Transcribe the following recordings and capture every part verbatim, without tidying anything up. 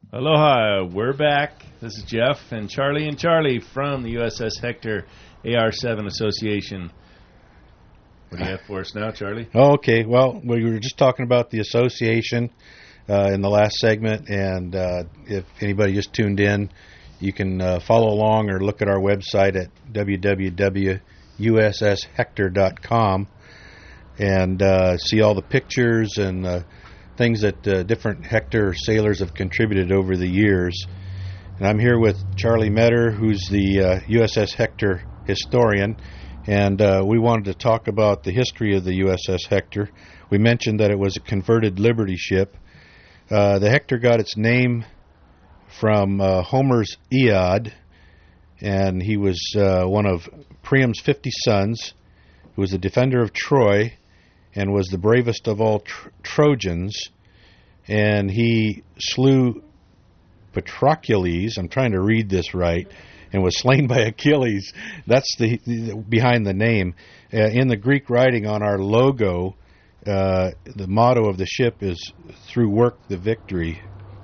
Aloha, we're back. This is Jeff and Charlie and Charlie from the U S S Hector A R seven Association. What do you have for us now, Charlie? Oh, okay, well, we were just talking about the association uh, in the last segment, and uh, if anybody just tuned in, you can uh, follow along or look at our website at w w w dot u s s hector dot com and uh, see all the pictures and uh, things that uh, different Hector sailors have contributed over the years. And I'm here with Charlie Metter, who's the uh, U S S Hector historian, and uh, we wanted to talk about the history of the U S S Hector. We mentioned that it was a converted Liberty ship. Uh, the Hector got its name from uh, Homer's Iliad, and he was uh, one of Priam's fifty sons, who was the defender of Troy, and was the bravest of all tr- Trojans, and he slew Patroclus, I'm trying to read this right, and was slain by Achilles. That's the, the behind the name. Uh, in the Greek writing on our logo, uh, the motto of the ship is "Through work the victory."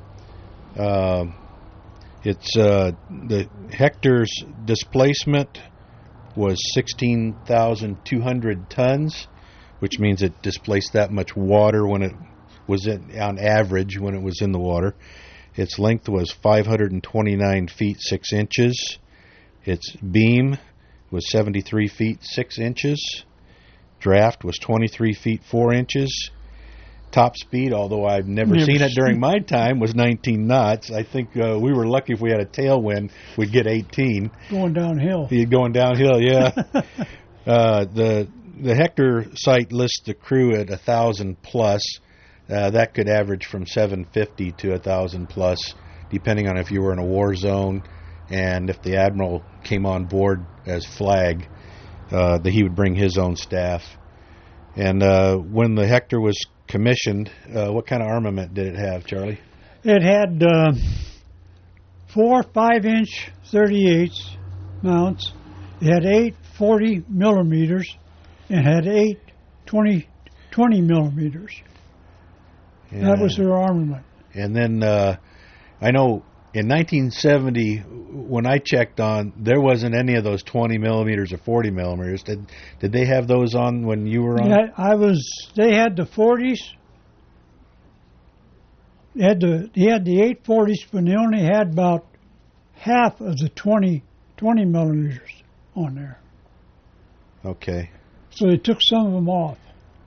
Uh, it's uh, the Hector's displacement was sixteen thousand two hundred tons, which means it displaced that much water when it was in, on average when it was in the water. Its length was five hundred twenty-nine feet six inches. Its beam was seventy-three feet six inches. Draft was twenty-three feet four inches. Top speed, although I've never, never seen it during my time, was nineteen knots. I think uh, we were lucky if we had a tailwind, we'd get eighteen. Going downhill. Going downhill, yeah. uh, the The Hector site lists the crew at one thousand plus. Uh, that could average from seven fifty to one thousand plus, depending on if you were in a war zone and if the admiral came on board as flag, uh, that he would bring his own staff. And uh, when the Hector was commissioned, uh, what kind of armament did it have, Charlie? It had uh, four five-inch thirty-eights mounts. It had eight forty millimeters. It had eight twenty, twenty millimeters. And that was their armament. And then uh, I know in nineteen seventy, when I checked on, there wasn't any of those twenty millimeters or forty millimeters. Did did they have those on when you were on? Yeah, I was. They had the forties. They had the they had the eight forties, but they only had about half of the twenty, twenty millimeters on there. Okay. So they took some of them off.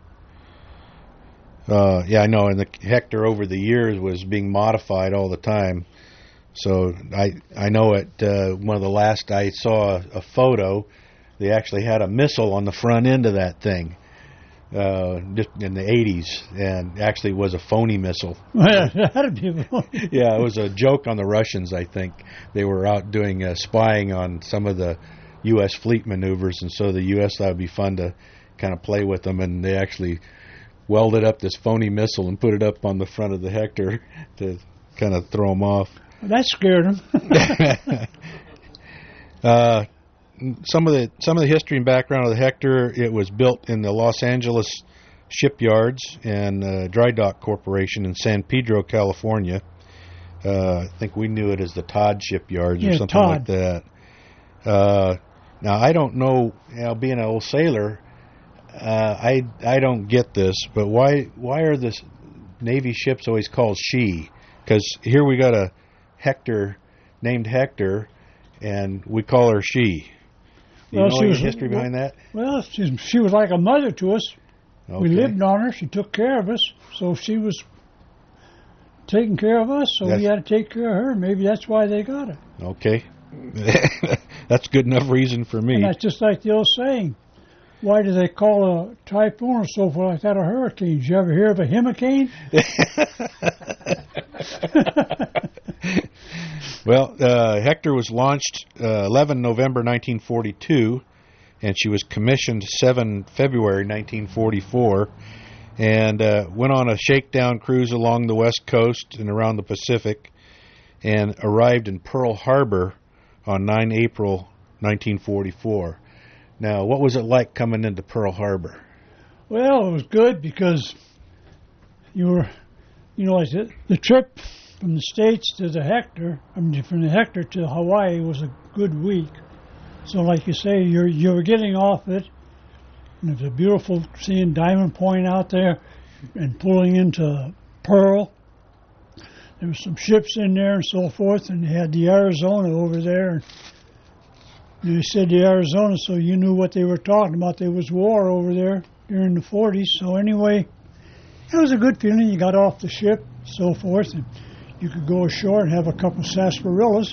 Uh, yeah, I know. And the Hector over the years was being modified all the time. So I I know at uh, one of the last I saw a, a photo, they actually had a missile on the front end of that thing, uh, just in the eighties, and actually was a phony missile. That'd be phony. Yeah, it was a joke on the Russians. I think they were out doing uh, spying on some of the U S fleet maneuvers, and so the U S thought it would be fun to kind of play with them, and they actually welded up this phony missile and put it up on the front of the Hector to kind of throw them off. That scared them. uh, some of the some of the history and background of the Hector: it was built in the Los Angeles shipyards and uh, Dry Dock Corporation in San Pedro, California. Uh, I think we knew it as the Todd Shipyards yeah, or something Todd. like that. Uh, now I don't know. You know, being an old sailor, uh, I I don't get this. But why why are the Navy ships always called she? Because here we got a Hector named Hector, and we call her she. Do you well, know she any was, history behind that? Well, she, she was like a mother to us. Okay. We lived on her. She took care of us, so she was taking care of us. So That's, we had to take care of her. Maybe that's why they got it. Okay, that's good enough reason for me. And that's just like the old saying. Why do they call a typhoon or so forth like that a hurricane? Did you ever hear of a hurricane? Well, uh, Hector was launched uh, eleven November nineteen forty-two, and she was commissioned seven February nineteen forty-four, and uh, went on a shakedown cruise along the West Coast and around the Pacific, and arrived in Pearl Harbor on nine April nineteen forty-four. Now, what was it like coming into Pearl Harbor? Well, it was good because you were, you know, like the, the trip from the States to the Hector, I mean, from the Hector to Hawaii was a good week. So, like you say, you're you're getting off it, and it was beautiful seeing Diamond Point out there and pulling into Pearl. There was some ships in there and so forth, and they had the Arizona over there. And they said the Arizona, so you knew what they were talking about. There was war over there during the forties. So anyway, it was a good feeling. You got off the ship, so forth, and you could go ashore and have a couple of sarsaparillas.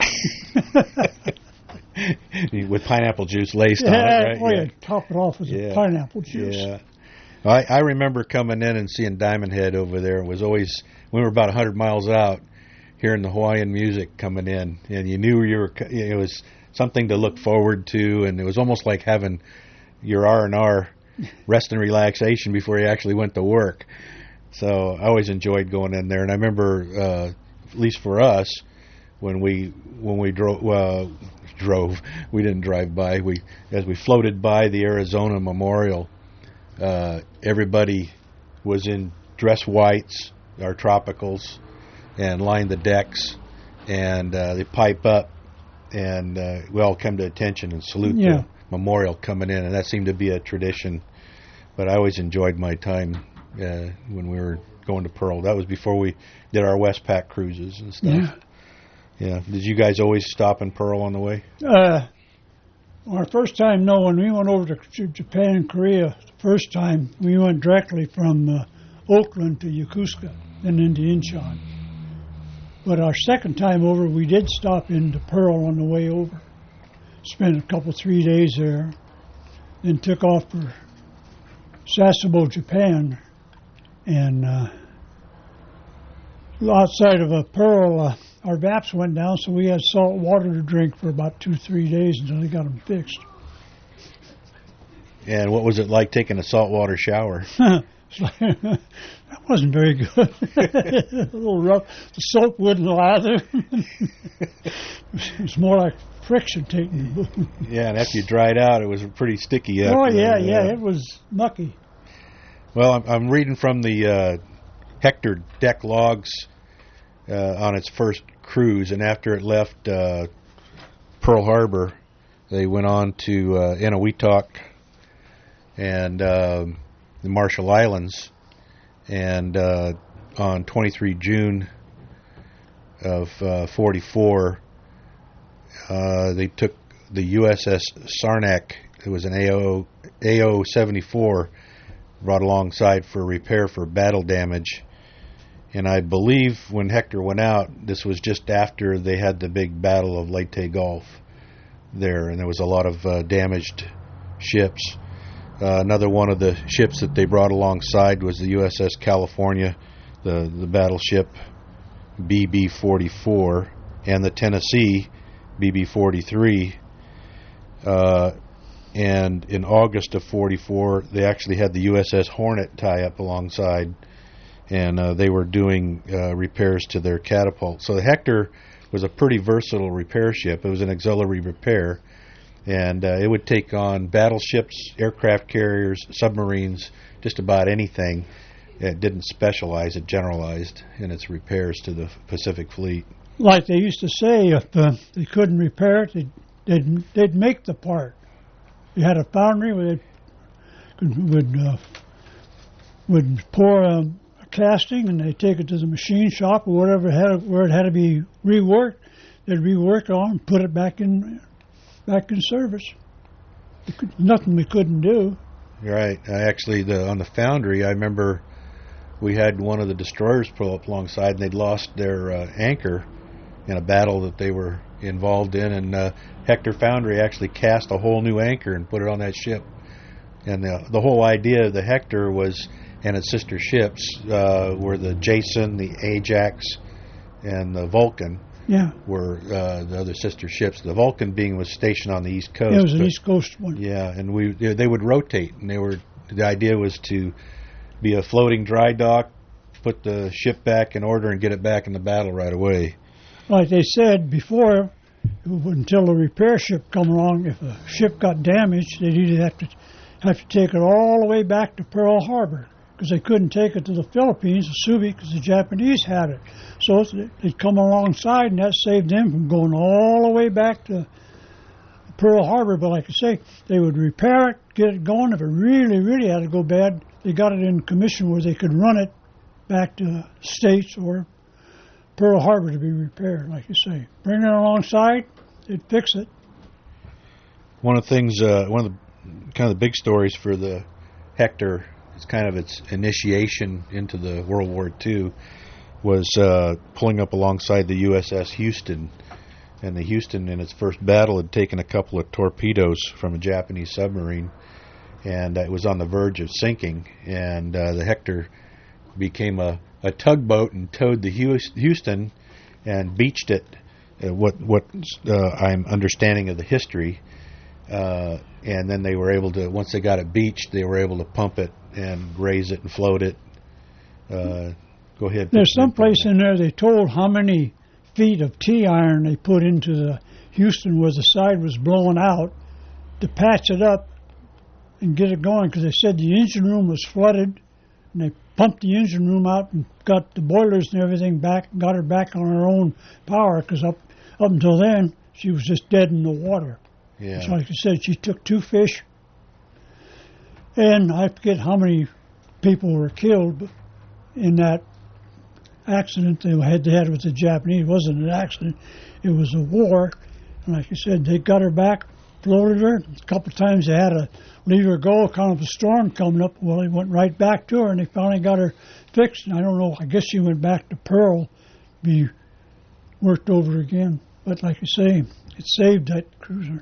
With pineapple juice laced yeah, on it, right? Oh, yeah, yeah. top it off with Yeah. the pineapple juice. Yeah. I, I remember coming in and seeing Diamond Head over there. It was always, we were about one hundred miles out, hearing the Hawaiian music coming in, and you knew you were, it was something to look forward to, and it was almost like having your R and R rest and relaxation before you actually went to work. So I always enjoyed going in there, and I remember, uh, at least for us, when we when we drove, uh, drove, we didn't drive by. We as we floated by the Arizona Memorial, uh, everybody was in dress whites, our tropicals, and lined the decks, and uh, they pipe up, and uh, we all come to attention and salute Yeah. the memorial coming in, and that seemed to be a tradition. But I always enjoyed my time uh, when we were going to Pearl. That was before we did our Westpac cruises and stuff. Yeah. Yeah. Did you guys always stop in Pearl on the way? Uh, our first time, no, when we went over to J- Japan and Korea, the first time, we went directly from uh, Oakland to Yokosuka and into Incheon. But our second time over, we did stop into Pearl on the way over. Spent a couple, three days there, then took off for Sasebo, Japan, and uh, outside of a Pearl, uh, our V A Ps went down, so we had salt water to drink for about two, three days until they got them fixed. And what was it like taking a saltwater shower? It's like, that wasn't very good. A little rough. The soap wouldn't lather. It was more like friction taking. Yeah, and after you dried out, it was pretty sticky. Oh, after yeah, that, yeah, it was mucky. Well, I'm, I'm reading from the uh, Hector deck logs uh, on its first cruise, and after it left uh, Pearl Harbor, they went on to uh, Eniwetok and uh, the Marshall Islands, and uh, on the twenty-third of June of uh, forty-four, uh, they took the U S S Saranac. It was an A O A O seventy-four brought alongside for repair for battle damage. And I believe when Hector went out, this was just after they had the big battle of Leyte Gulf there, and there was a lot of uh, damaged ships. Uh, another one of the ships that they brought alongside was the U S S California, the, the battleship B B forty-four, and the Tennessee B B forty-three. Uh, and in August of forty-four, they actually had the U S S Hornet tie up alongside, and uh, they were doing uh, repairs to their catapult. So the Hector was a pretty versatile repair ship. It was an auxiliary repair, and uh, it would take on battleships, aircraft carriers, submarines, just about anything. It didn't specialize, it generalized in its repairs to the Pacific Fleet. Like they used to say, if uh, they couldn't repair it, they'd, they'd, they'd make the part. You had a foundry where they could, would, uh, would pour um, a casting, and they'd take it to the machine shop or whatever had, where it had to be reworked. They'd rework it on and put it back in back in service. Could, nothing we couldn't do. Right. I actually, the on the foundry, I remember we had one of the destroyers pull up alongside, and they'd lost their uh, anchor in a battle that they were involved in, and uh, Hector Foundry actually cast a whole new anchor and put it on that ship. And the the whole idea of the Hector was, and its sister ships uh, were the Jason, the Ajax, and the Vulcan. Yeah. Were uh, the other sister ships. The Vulcan being was stationed on the East Coast. Yeah, it was an but, East Coast one. Yeah, and we they would rotate, and they were the idea was to be a floating dry dock, put the ship back in order, and get it back in the battle right away. Like they said before, until the repair ship come along, if a ship got damaged, they'd either have to have to take it all the way back to Pearl Harbor because they couldn't take it to the Philippines, the Subic, because the Japanese had it. So they'd come alongside, and that saved them from going all the way back to Pearl Harbor. But like I say, they would repair it, get it going. If it really, really had to go bad, they got it in commission where they could run it back to States or Pearl Harbor to be repaired, like you say. Bring it alongside, they'd fix it. One of the things, uh, one of the kind of the big stories for the Hector, it's kind of its initiation into the World War Two, was uh, pulling up alongside the U S S Houston. And the Houston, in its first battle, had taken a couple of torpedoes from a Japanese submarine, and uh, it was on the verge of sinking. And uh, the Hector became a, a tugboat and towed the Houston and beached it. Uh, what what uh, I'm understanding of the history. Uh, and then they were able to, once they got it beached, they were able to pump it and raise it and float it. Uh, go ahead. There's some place in there they told how many feet of T-iron they put into the Houston where the side was blowing out to patch it up and get it going, because they said the engine room was flooded, and they pumped the engine room out and got the boilers and everything back, got her back on her own power, because up, up until then, she was just dead in the water. Yeah. So like I said, she took two fish, and I forget how many people were killed in that accident they had they had with the Japanese. It wasn't an accident; it was a war. And like I said, they got her back, floated her. A couple of times they had to leave her go, kind of a storm coming up. Well, they went right back to her, and they finally got her fixed. And I don't know. I guess she went back to Pearl, be worked over again. But like I say, it saved that cruiser.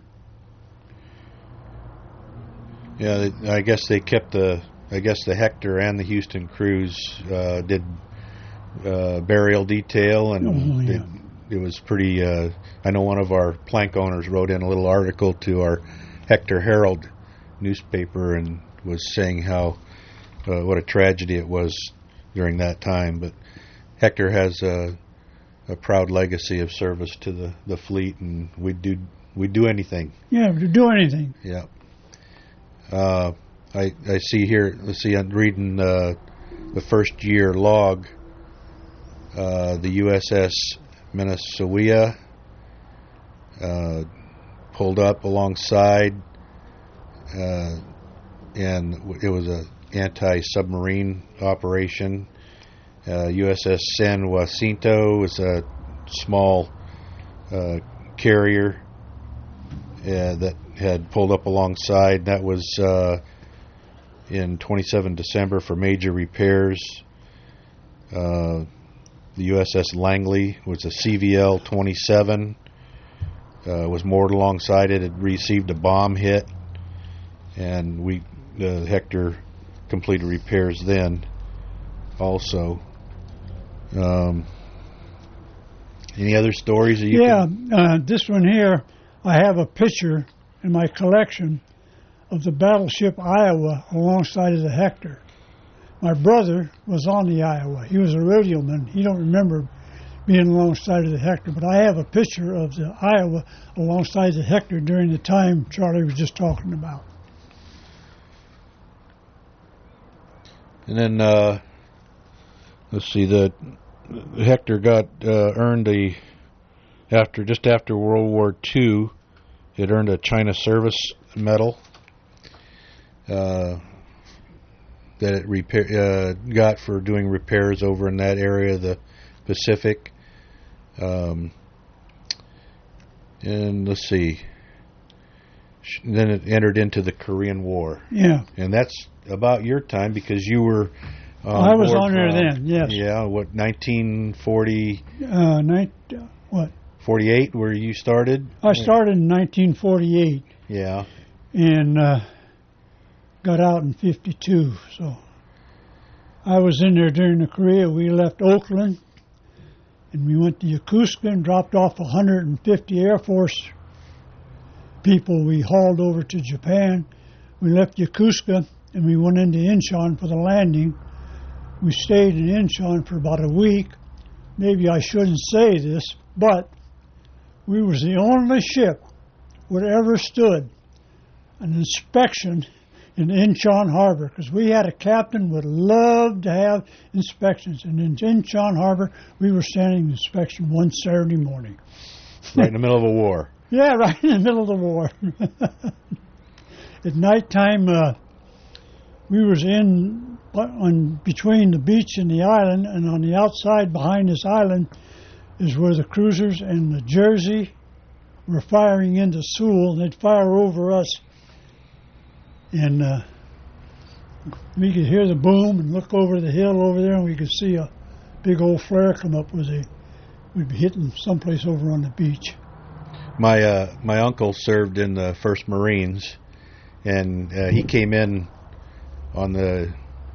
Yeah, I guess they kept the. I guess the Hector and the Houston cruise uh, did uh, burial detail, and oh, yeah. it, it was pretty. Uh, I know one of our plank owners wrote in a little article to our Hector Herald newspaper and was saying how uh, what a tragedy it was during that time. But Hector has a, a proud legacy of service to the, the fleet, and we'd do we'd do anything. Yeah, to do anything. Yeah. Uh, I I see here. Let's see. I'm reading uh, the first year log. Uh, the U S S Minnesota uh, pulled up alongside, uh, and it was a anti-submarine operation. Uh, U S S San Jacinto was a small uh, carrier uh, that had pulled up alongside. That was uh, in twenty-seven December for major repairs. Uh, the U S S Langley was a C V L twenty-seven. Uh, was moored alongside it. It received a bomb hit, and we the uh, Hector completed repairs then. Also, um, any other stories that you? Yeah, can... uh, this one here, I have a picture in my collection of the battleship Iowa alongside of the Hector. My brother was on the Iowa. He was a radioman. He don't remember being alongside of the Hector, but I have a picture of the Iowa alongside the Hector during the time Charlie was just talking about. And then, uh, let's see, the, the Hector got uh, earned a after just after World War Two. It earned a China Service Medal uh, that it repair, uh, got for doing repairs over in that area of the Pacific. Um, and let's see. Then it entered into the Korean War. Yeah. And that's about your time because you were. I was on there then. Yes. Yeah. What nineteen forty? Uh, night, uh, what? forty-eight, where you started? I started in nineteen forty-eight. Yeah. And uh, got out in fifty-two. So I was in there during the Korea. We left Oakland, and we went to Yokosuka and dropped off one hundred fifty Air Force people we hauled over to Japan. We left Yokosuka, and we went into Incheon for the landing. We stayed in Incheon for about a week. Maybe I shouldn't say this, but we was the only ship that ever stood an inspection in Incheon Harbor, because we had a captain would love to have inspections. And in Incheon Harbor, we were standing inspection one Saturday morning. Right in the middle of a war. Yeah, right in the middle of the war. At nighttime, uh, we was in on between the beach and the island, and on the outside behind this island is where the cruisers and the Jersey were firing into Sewell, and they'd fire over us. And uh, we could hear the boom and look over the hill over there, and we could see a big old flare come up with a, we'd be hitting someplace over on the beach. My uh, my uncle served in the First Marines, and uh, he came in on the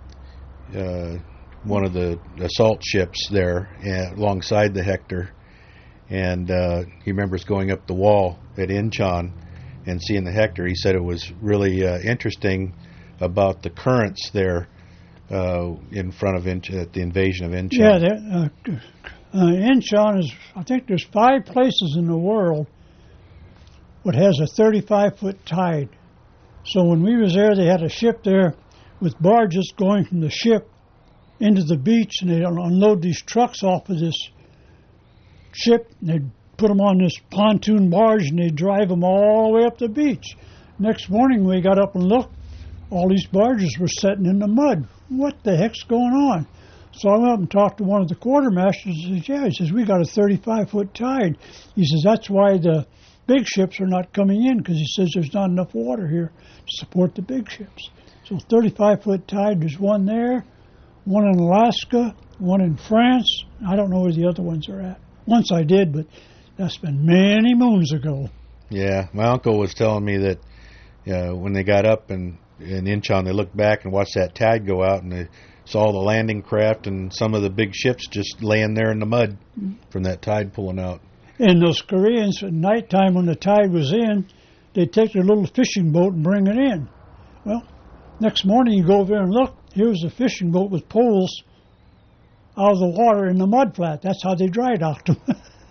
uh, one of the assault ships there uh, alongside the Hector, and uh, he remembers going up the wall at Incheon and seeing the Hector. He said it was really uh, interesting about the currents there uh, in front of Inch- at the invasion of Incheon. Yeah, there, uh, uh, Incheon is, I think there's five places in the world what has a thirty-five foot tide. So when we was there, they had a ship there with barges going from the ship into the beach, and they'd unload these trucks off of this ship, and they'd put them on this pontoon barge, and they'd drive them all the way up the beach. Next morning, we got up and looked, all these barges were sitting in the mud. What the heck's going on? So I went up and talked to one of the quartermasters. He says, yeah, he says, we got a thirty-five foot tide. He says, that's why the big ships are not coming in, because he says there's not enough water here to support the big ships. So thirty-five foot tide, there's one there, one in Alaska, one in France. I don't know where the other ones are at. Once I did, but that's been many moons ago. Yeah, my uncle was telling me that uh, when they got up in, in Incheon, they looked back and watched that tide go out, and they saw the landing craft and some of the big ships just laying there in the mud from that tide pulling out. And those Koreans, at nighttime when the tide was in, they'd take their little fishing boat and bring it in. Well, next morning you go over there and look, here's a fishing boat with poles out of the water in the mud flat. That's how they dry docked them.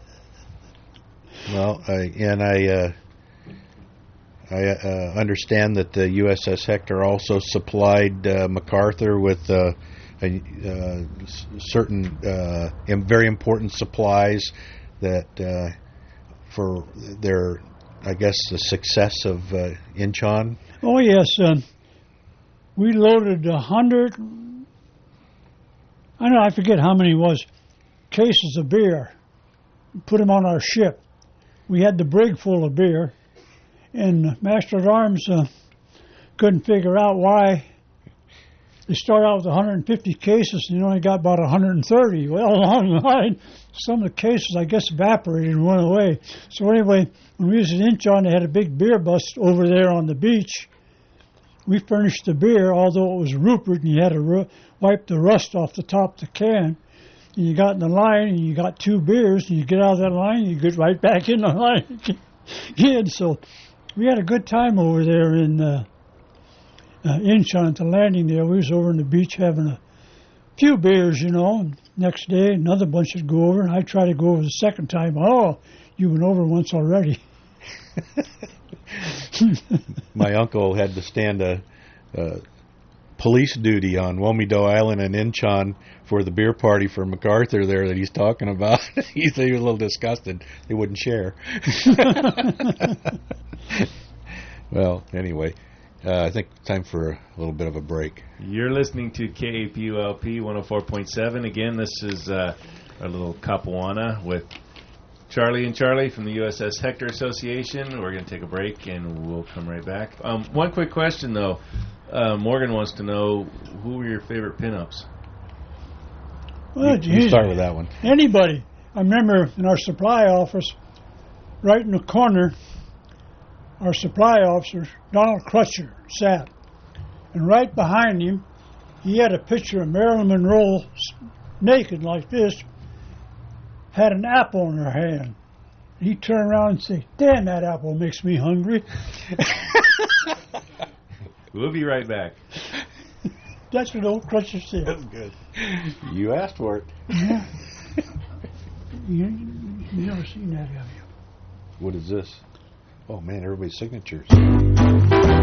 Well, I, and I uh, I uh, understand that the U S S Hector also supplied uh, MacArthur with uh, a, uh, certain uh, very important supplies that uh, for their, I guess, the success of uh, Incheon. Oh, yes. Um, we loaded a hundred, I don't know, I forget how many it was, cases of beer, put them on our ship. We had the brig full of beer, and Master at Arms uh, couldn't figure out why they started out with one hundred fifty cases and you only got about one hundred thirty. Well, along the line, some of the cases, I guess, evaporated and went away. So anyway, when we was in Incheon, they had a big beer bust over there on the beach. We furnished the beer, although it was Rupert, and you had to ru- wipe the rust off the top of the can. And you got in the line, and you got two beers, and you get out of that line, and you get right back in the line again. So we had a good time over there in uh, uh, Incheon at the landing there. We was over on the beach having a few beers, you know. And next day, another bunch would go over, and I tried to go over the second time. Oh, you went over once already. My uncle had to stand a, a police duty on Womido Island and Incheon for the beer party for MacArthur there that he's talking about. He said he was a little disgusted. They wouldn't share. Well, anyway, uh, I think it's time for a little bit of a break. You're listening to K A P U L P one oh four point seven. Again, this is uh, our little Capuana with Charlie and Charlie from the U S S Hector Association. We're going to take a break, and we'll come right back. Um, one quick question, though. Uh, Morgan wants to know, who were your favorite pinups? Well, you, you start with that one. Anybody. I remember in our supply office, right in the corner, our supply officer, Donald Crutcher, sat. And right behind him, he had a picture of Marilyn Monroe naked like this, had an apple in her hand. He turned around and said, damn, that apple makes me hungry. We'll be right back. That's what old Crutcher said. That's good. You asked for it. Yeah. you, you've never seen that, have you? What is this? Oh, man, everybody's signatures.